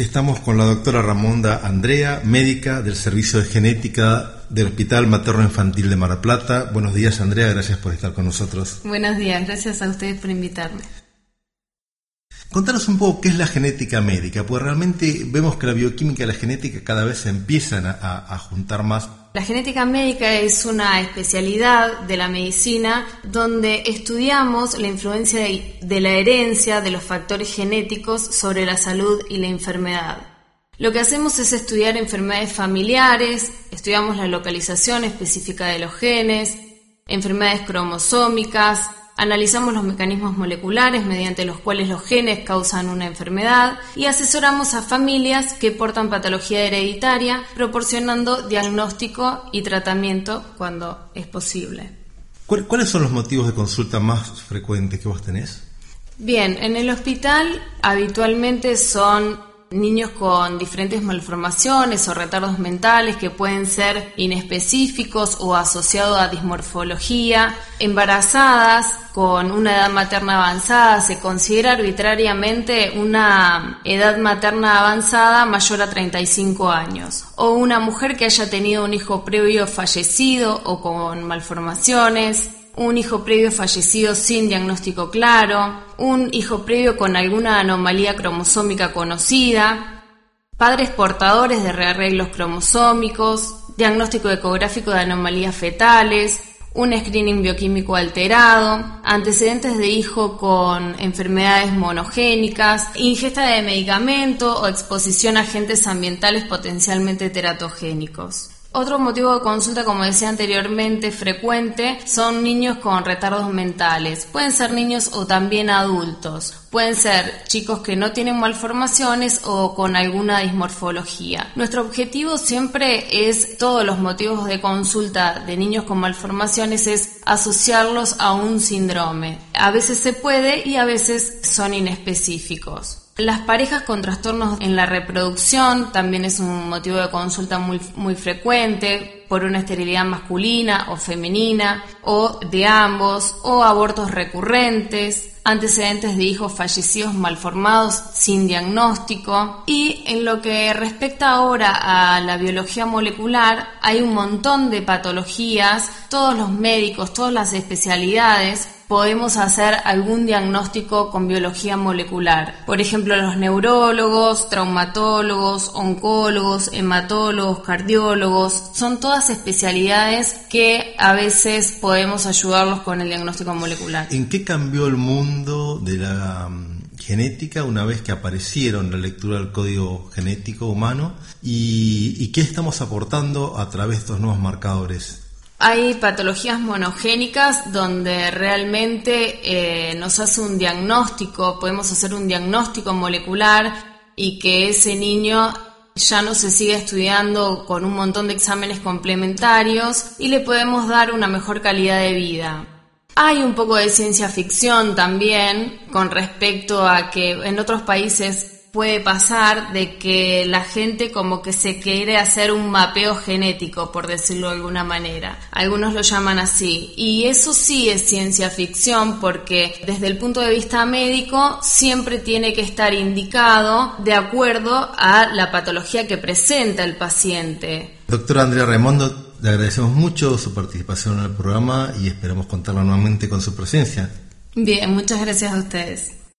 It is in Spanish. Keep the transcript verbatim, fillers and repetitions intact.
Estamos con la doctora Ramonda Andrea, médica del Servicio de Genética del Hospital Materno Infantil de Mar del Plata. Buenos días, Andrea, gracias por estar con nosotros. Buenos días, gracias a ustedes por invitarme. Contanos un poco qué es la genética médica, porque realmente vemos que la bioquímica y la genética cada vez se empiezan a, a, a juntar más. La genética médica es una especialidad de la medicina donde estudiamos la influencia de, de la herencia de los factores genéticos sobre la salud y la enfermedad. Lo que hacemos es estudiar enfermedades familiares, estudiamos la localización específica de los genes, enfermedades cromosómicas, analizamos los mecanismos moleculares mediante los cuales los genes causan una enfermedad y asesoramos a familias que portan patología hereditaria, proporcionando diagnóstico y tratamiento cuando es posible. ¿Cuáles son los motivos de consulta más frecuentes que vos tenés? Bien, en el hospital habitualmente son niños con diferentes malformaciones o retardos mentales que pueden ser inespecíficos o asociados a dismorfología, embarazadas con una edad materna avanzada. Se considera arbitrariamente una edad materna avanzada mayor a treinta y cinco años, o una mujer que haya tenido un hijo previo fallecido o con malformaciones, un hijo previo fallecido sin diagnóstico claro, un hijo previo con alguna anomalía cromosómica conocida, padres portadores de rearreglos cromosómicos, diagnóstico ecográfico de anomalías fetales, un screening bioquímico alterado, antecedentes de hijo con enfermedades monogénicas, ingesta de medicamento o exposición a agentes ambientales potencialmente teratogénicos. Otro motivo de consulta, como decía anteriormente, frecuente, son niños con retardos mentales. Pueden ser niños o también adultos. Pueden ser chicos que no tienen malformaciones o con alguna dismorfología. Nuestro objetivo siempre es, todos los motivos de consulta de niños con malformaciones, es asociarlos a un síndrome. A veces se puede y a veces son inespecíficos. Las parejas con trastornos en la reproducción también es un motivo de consulta muy, muy frecuente, por una esterilidad masculina o femenina, o de ambos, o abortos recurrentes, antecedentes de hijos fallecidos malformados sin diagnóstico. Y en lo que respecta ahora a la biología molecular, hay un montón de patologías. Todos los médicos, todas las especialidades podemos hacer algún diagnóstico con biología molecular. Por ejemplo, los neurólogos, traumatólogos, oncólogos, hematólogos, cardiólogos, son todas especialidades que a veces podemos ayudarlos con el diagnóstico molecular. ¿En qué cambió el mundo de la um, genética una vez que aparecieron la lectura del código genético humano? ¿Y, y qué estamos aportando a través de estos nuevos marcadores? Hay patologías monogénicas donde realmente eh, nos hace un diagnóstico, podemos hacer un diagnóstico molecular y que ese niño ya no se siga estudiando con un montón de exámenes complementarios y le podemos dar una mejor calidad de vida. Hay un poco de ciencia ficción también con respecto a que en otros países puede pasar de que la gente como que se quiere hacer un mapeo genético, por decirlo de alguna manera. Algunos lo llaman así. Y eso sí es ciencia ficción porque desde el punto de vista médico siempre tiene que estar indicado de acuerdo a la patología que presenta el paciente. Doctora Andrea Raimondo, le agradecemos mucho su participación en el programa y esperamos contarla nuevamente con su presencia. Bien, muchas gracias a ustedes.